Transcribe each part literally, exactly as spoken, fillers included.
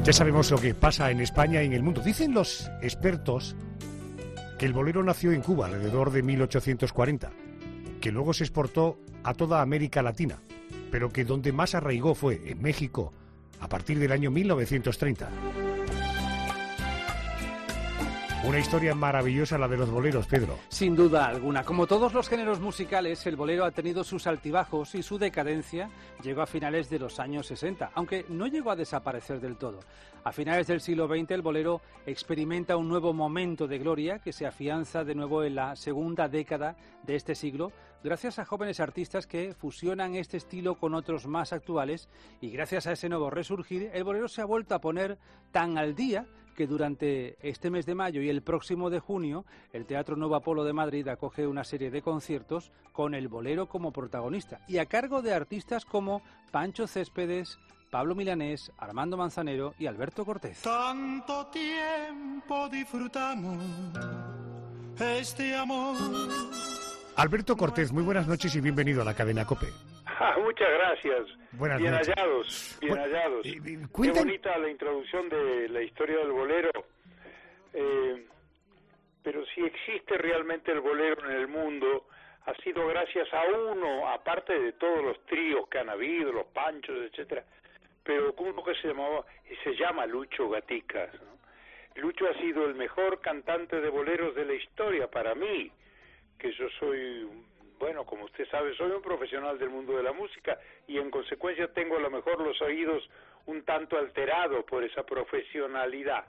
Ya sabemos lo que pasa en España y en el mundo. Dicen los expertos que el bolero nació en Cuba alrededor de mil ochocientos cuarenta, que luego se exportó a toda América Latina, pero que donde más arraigó fue en México a partir del año mil novecientos treinta. Una historia maravillosa la de los boleros, Pedro. Sin duda alguna. Como todos los géneros musicales, el bolero ha tenido sus altibajos y su decadencia llegó a finales de los años sesenta, aunque no llegó a desaparecer del todo. A finales del siglo veinte, el bolero experimenta un nuevo momento de gloria que se afianza de nuevo en la segunda década de este siglo, gracias a jóvenes artistas que fusionan este estilo con otros más actuales, y gracias a ese nuevo resurgir, el bolero se ha vuelto a poner tan al día que durante este mes de mayo y el próximo de junio, el Teatro Nuevo Apolo de Madrid acoge una serie de conciertos con el bolero como protagonista y a cargo de artistas como Pancho Céspedes, Pablo Milanés, Armando Manzanero y Alberto Cortés. Tanto tiempo disfrutamos este amor. Alberto Cortés, muy buenas noches y bienvenido a la cadena COPE. Ah, muchas gracias. Buenas bien noches. hallados, bien Bueno, hallados. eh, eh, Qué cuentan- bonita la introducción de la historia del bolero. Eh, pero si existe realmente el bolero en el mundo, ha sido gracias a uno, aparte de todos los tríos que han habido, los Panchos, etcétera, pero uno que se llamaba, se llama Lucho Gatica, ¿no? Lucho ha sido el mejor cantante de boleros de la historia para mí, que yo soy, bueno, como usted sabe, soy un profesional del mundo de la música y en consecuencia tengo a lo mejor los oídos un tanto alterados por esa profesionalidad,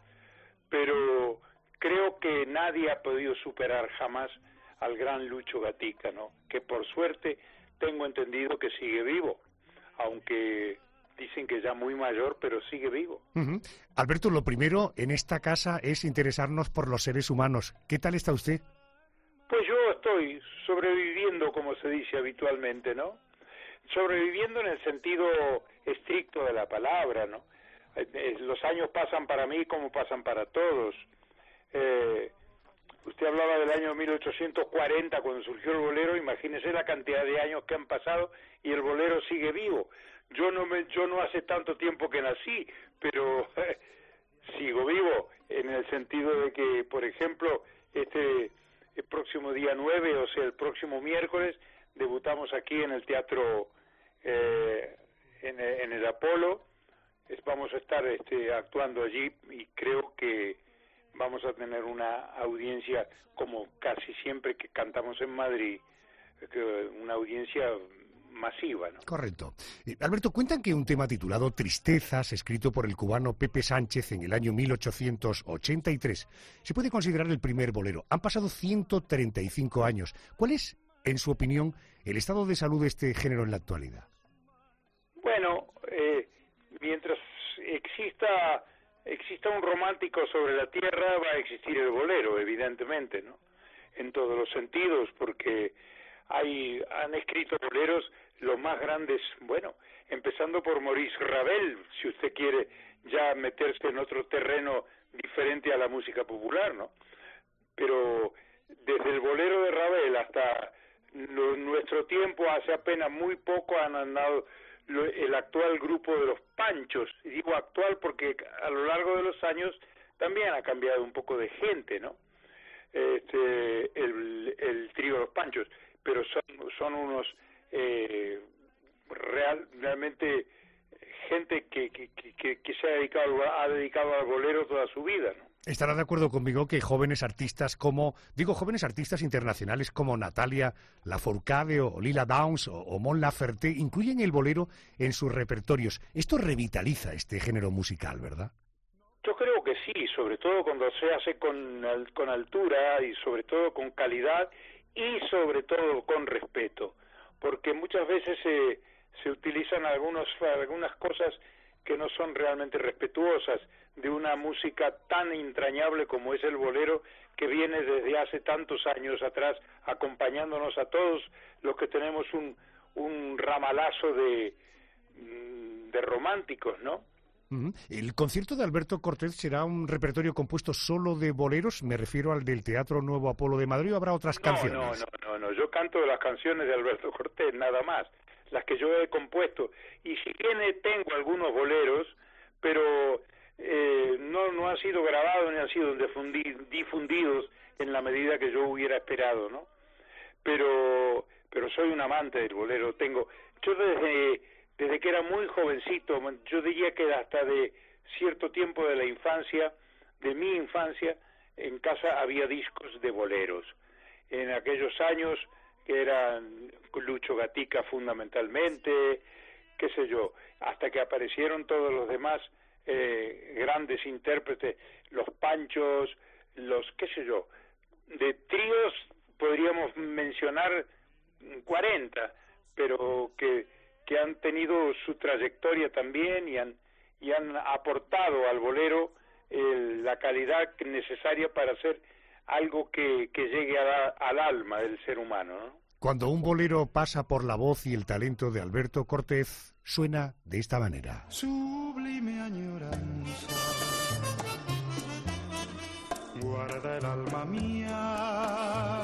pero creo que nadie ha podido superar jamás al gran Lucho Gatica, ¿no? Que por suerte tengo entendido que sigue vivo, aunque dicen que ya muy mayor, pero sigue vivo. Ujú. Alberto, lo primero en esta casa es interesarnos por los seres humanos. ¿Qué tal está usted? Pues yo estoy sobreviviendo, como se dice habitualmente, ¿no? Sobreviviendo en el sentido estricto de la palabra, ¿no? Eh, eh, Los años pasan para mí como pasan para todos. Eh, usted hablaba del año mil ochocientos cuarenta, cuando surgió el bolero. Imagínese la cantidad de años que han pasado y el bolero sigue vivo. Yo no me, yo no hace tanto tiempo que nací, pero eh, sigo vivo en el sentido de que, por ejemplo, este el próximo día nueve, o sea, el próximo miércoles, debutamos aquí en el Teatro, eh, en, en el Apolo. Es, vamos a estar este, actuando allí y creo que vamos a tener una audiencia, como casi siempre que cantamos en Madrid, que una audiencia masiva, ¿no? Correcto. Eh, Alberto, cuentan que un tema titulado Tristezas, escrito por el cubano Pepe Sánchez en el año mil ochocientos ochenta y tres, se puede considerar el primer bolero. Han pasado ciento treinta y cinco años. ¿Cuál es, en su opinión, el estado de salud de este género en la actualidad? Bueno, eh, mientras exista exista un romántico sobre la tierra, va a existir el bolero, evidentemente, ¿no? En todos los sentidos, porque hay han escrito boleros los más grandes, bueno, empezando por Maurice Ravel, si usted quiere ya meterse en otro terreno diferente a la música popular, ¿no? Pero desde el bolero de Ravel hasta lo, nuestro tiempo, hace apenas muy poco han andado lo, el actual grupo de los Panchos. Y digo actual porque a lo largo de los años también ha cambiado un poco de gente, ¿no? Este, el, el trío de los Panchos, pero son, son unos eh, real, realmente gente que, que, que, que se ha dedicado, ha dedicado al bolero toda su vida, ¿no? Estará de acuerdo conmigo que jóvenes artistas como, digo, jóvenes artistas internacionales como Natalia Lafourcade o Lila Downs o, o Mon Laferte incluyen el bolero en sus repertorios. Esto revitaliza este género musical, ¿verdad? Yo creo que sí, sobre todo cuando se hace con, con altura y sobre todo con calidad y sobre todo con respeto, porque muchas veces se, se utilizan algunos, algunas cosas que no son realmente respetuosas de una música tan entrañable como es el bolero, que viene desde hace tantos años atrás acompañándonos a todos los que tenemos un, un ramalazo de, de románticos, ¿no? El concierto de Alberto Cortés será un repertorio compuesto solo de boleros, me refiero al del Teatro Nuevo Apolo de Madrid, ¿o habrá otras no, canciones? No, no, no, no, yo canto las canciones de Alberto Cortés, nada más, las que yo he compuesto, y si bien tengo algunos boleros, pero han sido grabados ni han sido difundi- difundidos en la medida que yo hubiera esperado, ¿no? Pero pero soy un amante del bolero. Tengo yo desde desde que era muy jovencito, yo diría que hasta de cierto tiempo de la infancia, de mi infancia, en casa había discos de boleros. En aquellos años que eran Lucho Gatica fundamentalmente, qué sé yo, hasta que aparecieron todos los demás eh, grandes intérpretes, los Panchos, los qué sé yo, de tríos podríamos mencionar cuarenta, pero que, que han tenido su trayectoria también y han, y han aportado al bolero eh, la calidad necesaria para hacer algo que, que llegue a la, al alma del ser humano, ¿no? Cuando un bolero pasa por la voz y el talento de Alberto Cortés, suena de esta manera. Sublime añoranza, guarda el alma mía.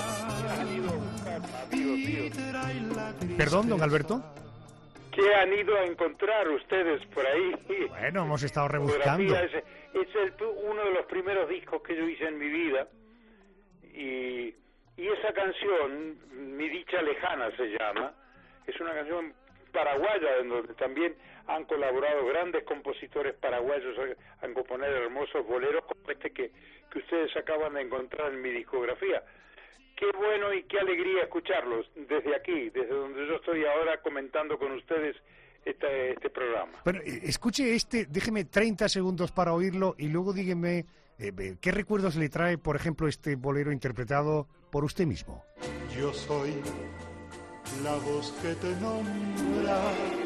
Y trae la ¿Perdón, don Alberto? ¿Qué han ido a encontrar ustedes por ahí? Bueno, hemos estado rebuscando. Es, es el, uno de los primeros discos que yo hice en mi vida. Y, y esa canción, Mi dicha lejana se llama, es una canción paraguaya en donde también han colaborado grandes compositores paraguayos a, a componer hermosos boleros como este que, que ustedes acaban de encontrar en mi discografía. Qué bueno y qué alegría escucharlos desde aquí, desde donde yo estoy ahora comentando con ustedes este, este programa. Bueno, escuche este, déjeme treinta segundos para oírlo y luego dígame eh, qué recuerdos le trae, por ejemplo, este bolero interpretado por usted mismo. Yo soy la voz que te nombra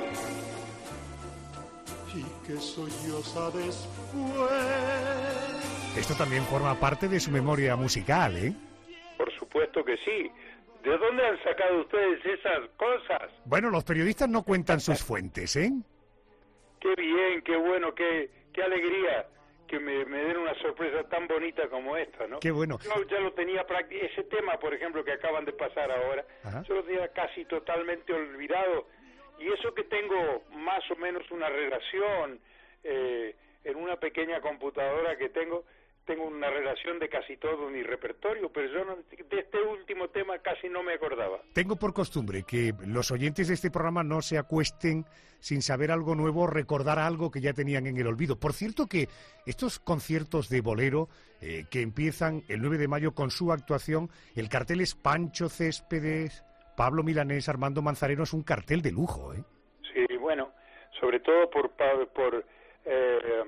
y que solloza después. Esto también forma parte de su memoria musical, ¿eh? Por supuesto que sí. ¿De dónde han sacado ustedes esas cosas? Bueno, los periodistas no cuentan sus fuentes, ¿eh? Qué bien, qué bueno, qué, qué alegría que me, me den una sorpresa tan bonita como esta, ¿no? Qué bueno. Yo ya lo tenía prácticamente, ese tema, por ejemplo, que acaban de pasar ahora, Ajá. yo lo tenía casi totalmente olvidado. Y eso que tengo más o menos una relación eh, en una pequeña computadora que tengo, tengo una relación de casi todo mi repertorio, pero yo no, de este último tema casi no me acordaba. Tengo por costumbre que los oyentes de este programa no se acuesten sin saber algo nuevo, recordar algo que ya tenían en el olvido. Por cierto que estos conciertos de bolero eh, que empiezan el nueve de mayo con su actuación, el cartel es Pancho Céspedes, Pablo Milanés, Armando Manzareno, es un cartel de lujo, ¿eh? Sí, bueno, sobre todo por... por eh,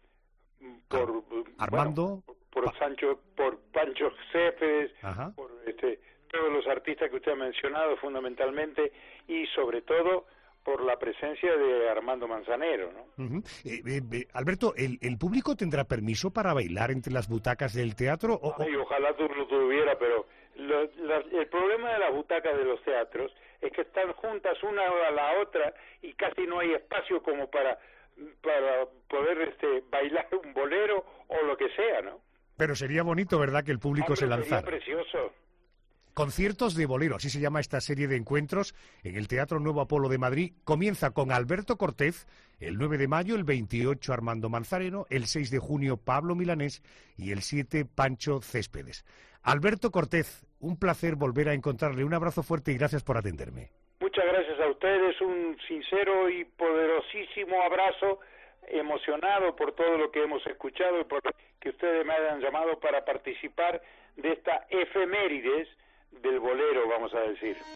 por Armando, bueno, por, por Sancho, por Pancho Céspedes, Ajá. por este, todos los artistas que usted ha mencionado fundamentalmente y sobre todo por la presencia de Armando Manzanero, ¿no? Uh-huh. eh, eh, eh, Alberto, ¿el, ¿el público tendrá permiso para bailar entre las butacas del teatro? O, o... Ay, ojalá tú lo tuviera, pero lo, la, el problema de las butacas de los teatros es que están juntas una a la otra y casi no hay espacio como para para poder este bailar un bolero o lo que sea, ¿no? Pero sería bonito, ¿verdad?, que el público Hombre, se lanzara. Sería precioso. Conciertos de bolero, así se llama esta serie de encuentros en el Teatro Nuevo Apolo de Madrid. Comienza con Alberto Cortés, el nueve de mayo, el veintiocho Armando Manzareno, el seis de junio Pablo Milanés y el siete Pancho Céspedes. Alberto Cortés, un placer volver a encontrarle. Un abrazo fuerte y gracias por atenderme. Muchas gracias a ustedes, un sincero y poderosísimo abrazo, emocionado por todo lo que hemos escuchado y por que ustedes me hayan llamado para participar de esta efemérides del bolero, vamos a decir.